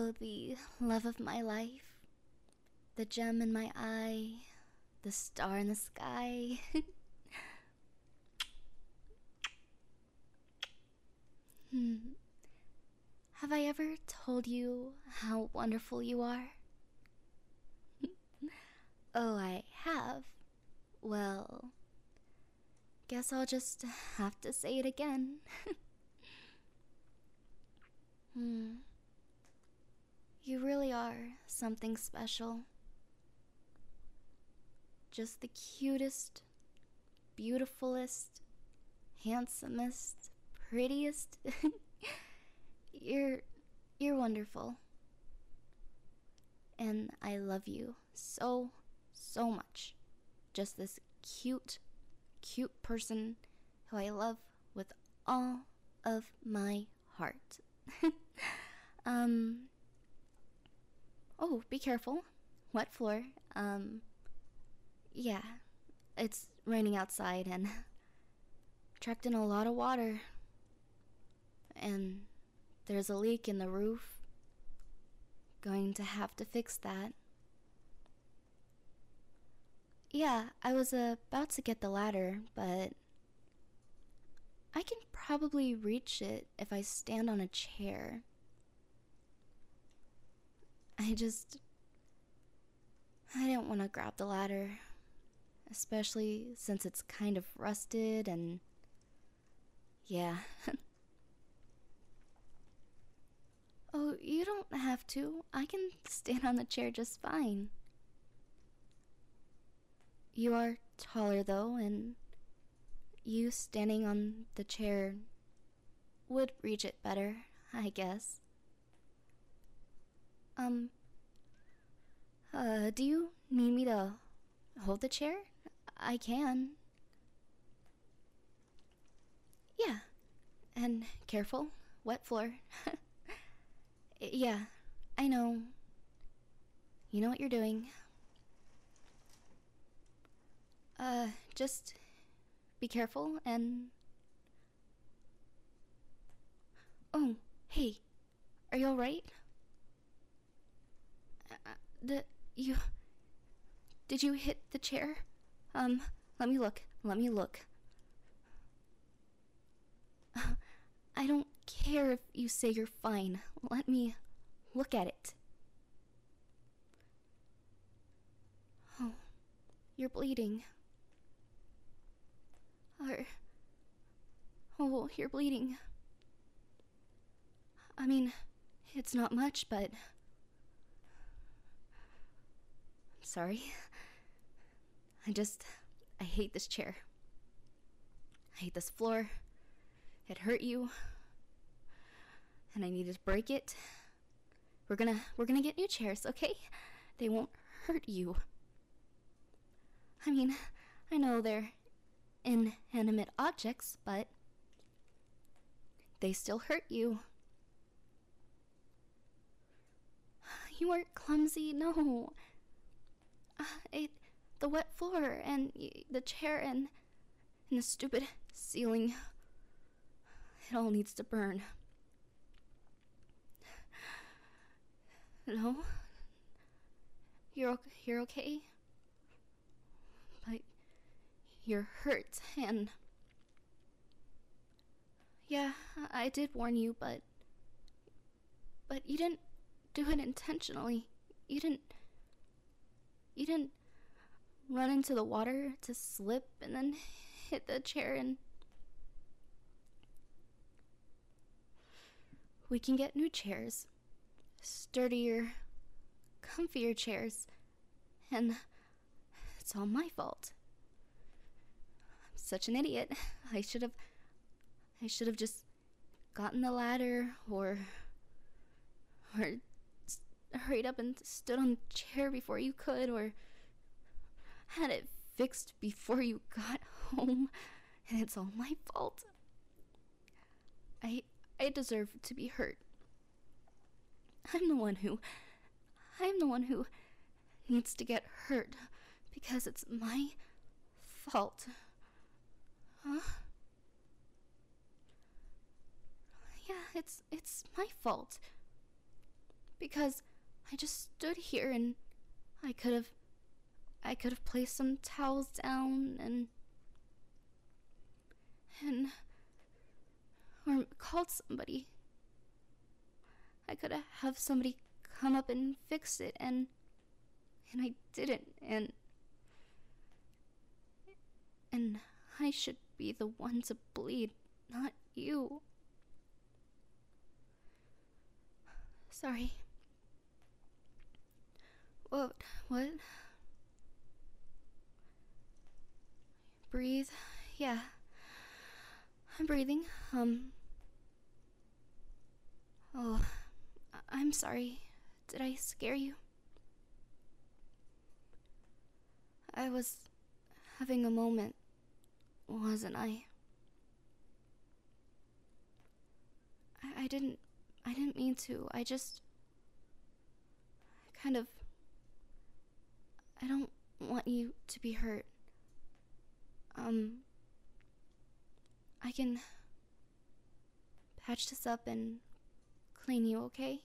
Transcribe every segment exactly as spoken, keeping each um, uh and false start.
Oh, the love of my life, the gem in my eye, the star in the sky. hmm. Have I ever told you how wonderful you are? Oh, I have. Well, guess I'll just have to say it again. hmm. You really are something special. Just the cutest, beautifulest, handsomest, prettiest. you're you're wonderful. And I love you so so much. Just this cute cute person who I love with all of my heart. um Oh, be careful. Wet floor. Um yeah. It's raining outside and tracked in a lot of water. And there's a leak in the roof. Going to have to fix that. Yeah, I was uh, about to get the ladder, but I can probably reach it if I stand on a chair. I just... I didn't want to grab the ladder, especially since it's kind of rusted and... yeah. Oh, you don't have to. I can stand on the chair just fine. You are taller though, and you standing on the chair would reach it better, I guess. Um, uh, do you need me to hold the chair? I can. Yeah, and careful, wet floor. Yeah, I know. You know what you're doing. Uh, just be careful and... Oh, hey, are you alright? Uh, the, you... Did you hit the chair? Um, let me look, let me look. Uh, I don't care if you say you're fine. Let me look at it. Oh, you're bleeding. Or... Oh, you're bleeding. I mean, it's not much, but... I'm sorry. I just... I hate this chair. I hate this floor. It hurt you. And I needed to break it. We're gonna... We're gonna get new chairs, okay? They won't hurt you. I mean, I know they're inanimate objects, but... they still hurt you. You weren't clumsy, no. Uh, it, the wet floor and y the chair and, and the stupid ceiling. It all needs to burn. No? You're, you're okay? But you're hurt and... Yeah, I did warn you, but... But you didn't do it intentionally. You didn't... You didn't run into the water to slip and then hit the chair and... We can get new chairs. Sturdier, comfier chairs. And it's all my fault. I'm such an idiot. I should have... I should have just gotten the ladder or... Or hurried up and stood on the chair before you could, or had it fixed before you got home, and it's all my fault. I I deserve to be hurt. I'm the one who I'm the one who needs to get hurt because it's my fault. Huh? Yeah, it's it's my fault. because I just stood here and I could have I could have placed some towels down and and or called somebody. I could have have somebody come up and fix it, and and I didn't, and and I should be the one to bleed, not you. Sorry. What? What? Breathe. Yeah. I'm breathing. Um. Oh, I- I'm sorry. Did I scare you? I was having a moment, wasn't I? I, I didn't. I didn't mean to. I just. Kind of. I don't want you to be hurt. Um. I can patch this up and clean you, okay?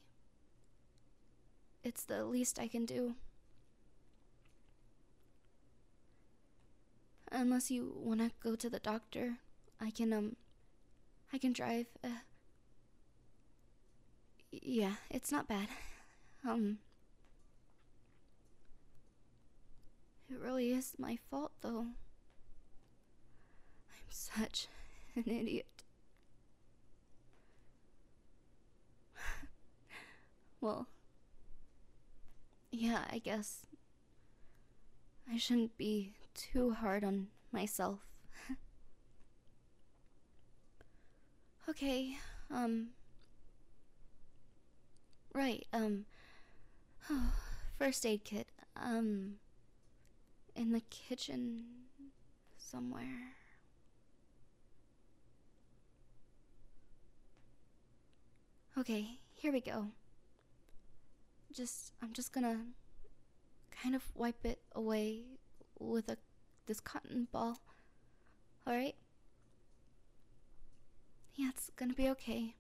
It's the least I can do. Unless you wanna go to the doctor, I can, um, I can drive. Uh, yeah, it's not bad. Um, it really is my fault, though. I'm such an idiot. Well, yeah, I guess I shouldn't be too hard on myself. Okay, um, right, um, first aid kit, um, in the kitchen somewhere. Okay, here we go. Just, I'm just gonna kind of wipe it away with a this cotton ball. Alright? Yeah, it's gonna be okay.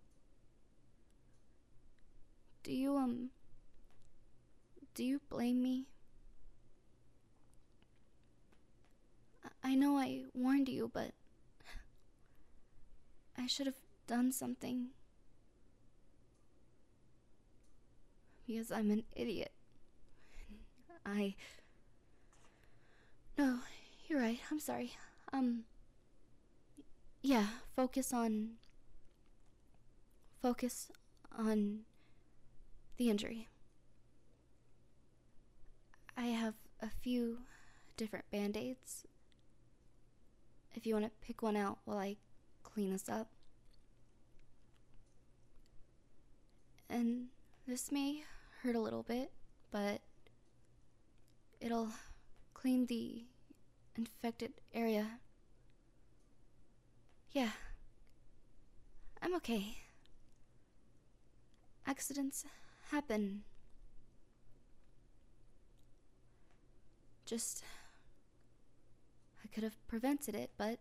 Do you, um, do you blame me? I, I know I warned you, but I should have done something. Because I'm an idiot. I... No, you're right, I'm sorry. Um... Yeah, focus on... Focus on the injury. I have a few different band-aids. If you want to pick one out while I clean this up. And this may hurt a little bit, but it'll clean the infected area. Yeah, I'm okay. Accidents happen. Just, I could have prevented it, but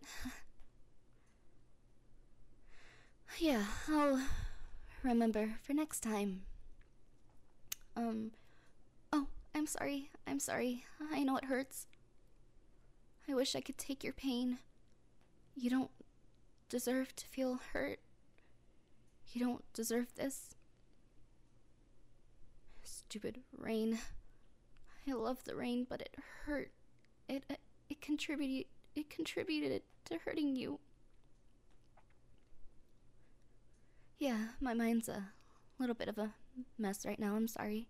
yeah, I'll remember for next time. Um, oh, I'm sorry, I'm sorry. I know it hurts. I wish I could take your pain. You don't deserve to feel hurt. You don't deserve this. Stupid rain. I love the rain, but it hurt. It it, it contributed it contributed to hurting you. Yeah, my mind's a little bit of a mess right now. I'm sorry.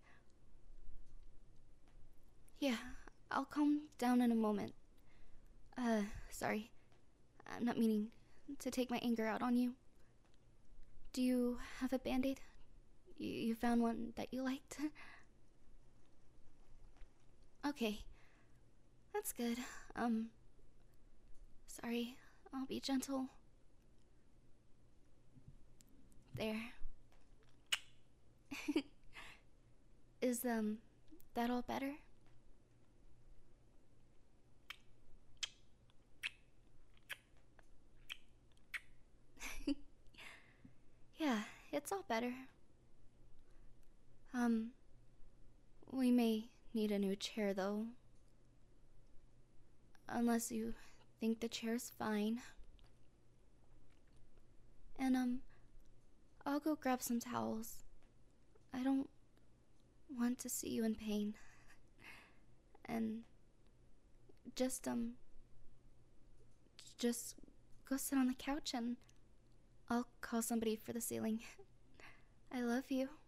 Yeah, I'll calm down in a moment. Uh, sorry. I'm not meaning to take my anger out on you. Do you have a band-aid? You, you found one that you liked? Okay. That's good. Um, sorry. I'll be gentle. There. Is, um, that all better? Yeah, it's all better. Um, we may need a new chair, though. Unless you think the chair's fine. And, um, I'll go grab some towels. I don't want to see you in pain. And just, um, just go sit on the couch and I'll call somebody for the ceiling. I love you.